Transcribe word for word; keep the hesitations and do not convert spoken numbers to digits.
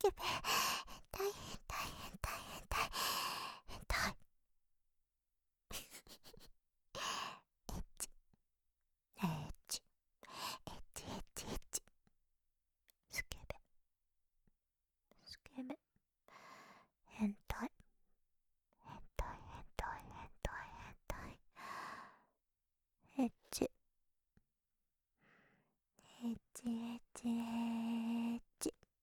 ケベ、変態変態変態変態変態。エッチエッチエッチエッチエッチ。スケベスケベ変態変態変態変態変態。エッチエッチエッチエッ